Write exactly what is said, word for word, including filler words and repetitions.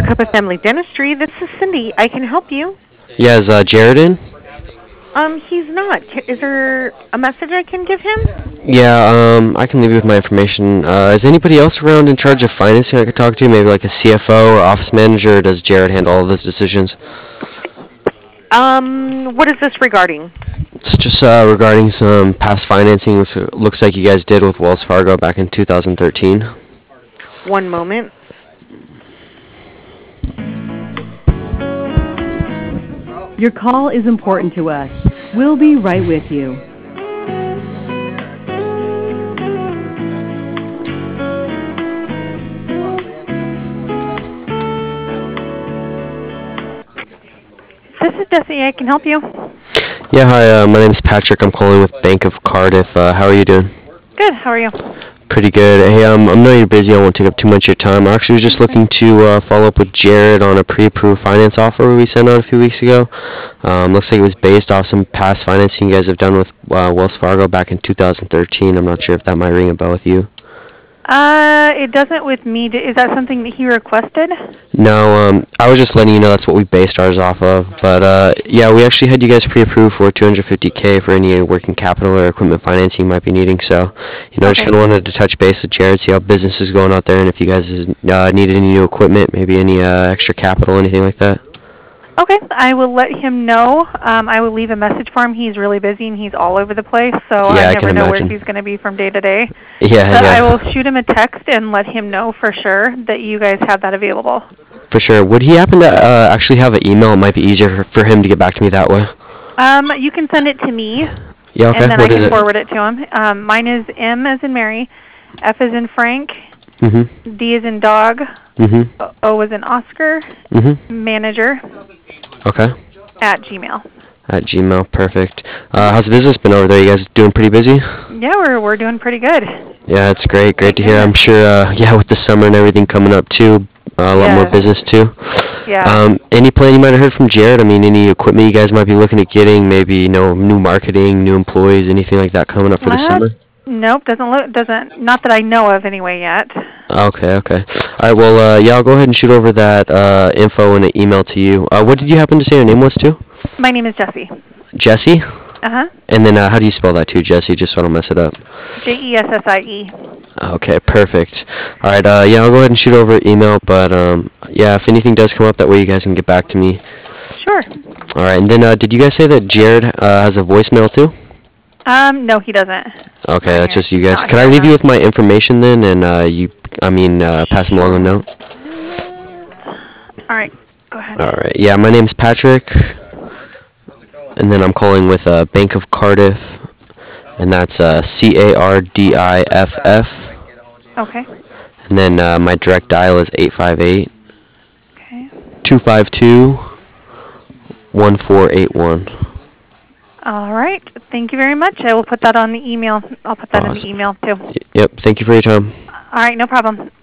Maricopa Family Dentistry. This is Cindy. I can help you. Yeah, is uh, Jared in? Um, he's not. Is there a message I can give him? Yeah, um, I can leave you with my information. Uh, is anybody else around in charge of financing I could talk to? Maybe like a C F O or office manager, or does Jared handle all of those decisions? Um, what is this regarding? It's just uh, regarding some past financing, which looks like you guys did with Wells Fargo back in two thousand thirteen. One moment. Your call is important to us. We'll be right with you. This is Jesse. I can help you. Yeah, hi, uh, my name is Patrick. I'm calling with Bank of Cardiff. Uh, how are you doing? Good. How are you? Pretty good. Hey, um, I know you're busy. I won't take up too much of your time. I actually was just looking to uh, follow up with Jared on a pre-approved finance offer we sent out a few weeks ago. Um, looks like it was based off some past financing you guys have done with uh, Wells Fargo back in two thousand thirteen. I'm not sure if that might ring a bell with you. Uh, it doesn't with me. Is that something that he requested? No, um, I was just letting you know that's what we based ours off of. But uh, yeah, we actually had you guys pre-approved for two hundred fifty K for any working capital or equipment financing you might be needing. So, you know, I just Okay. kind of wanted to touch base with Jared, see how business is going out there, and if you guys uh, needed any new equipment, maybe any uh, extra capital, anything like that. Okay, I will let him know. Um, I will leave a message for him. He's really busy and he's all over the place, so Yeah, I I can never know imagine. where he's going to be from day to day. Yeah, But yeah. I will shoot him a text and let him know for sure that you guys have that available. For sure. Would he happen to uh, actually have an email? It might be easier for, for him to get back to me that way. Um, you can send it to me, Yeah, okay. and then What I is can it? forward it to him. Um, mine is M as in Mary, F as in Frank, Mm-hmm. D as in dog, Mm-hmm. O O as in Oscar, Mm-hmm. manager Okay. at Gmail. At Gmail. Perfect. Uh, how's business been over there? You guys doing pretty busy? Yeah, we're we're doing pretty good. Yeah, it's great. Great to hear. I'm sure, uh, yeah, with the summer and everything coming up, too, uh, a lot more Yes. business, too. Yeah. Um, any plan you might have heard from Jared? I mean, any equipment you guys might be looking at getting? Maybe, you know, new marketing, new employees, anything like that coming up for the Well, summer? Nope, doesn't look doesn't not that I know of anyway yet. Okay, okay. All right, well, uh, yeah, I'll go ahead and shoot over that uh, info in an email to you. Uh, what did you happen to say your name was, too? My name is Jessie. Jesse? Uh huh. And then uh, how do you spell that, too, Jesse, just so I don't mess it up? J E S S I E. Okay, perfect. All right, uh, yeah, I'll go ahead and shoot over email, but um, yeah, if anything does come up, that way you guys can get back to me. Sure. All right, and then uh, did you guys say that Jared uh, has a voicemail too? Um, no, he doesn't. Okay, that's just you guys. Not Can I here, leave you no. with my information then, and uh, you, I mean, uh, pass him along a note? All right, go ahead. All right, yeah, my name's Patrick, and then I'm calling with uh, Bank of Cardiff, and that's uh, C A R D I F F, Okay. and then uh, my direct dial is eight five eight, Okay. two five two, one four eight one. All right. Thank you very much. I will put that on the email. I'll put that in Awesome. the email too. Yep, thank you for your time. All right, no problem.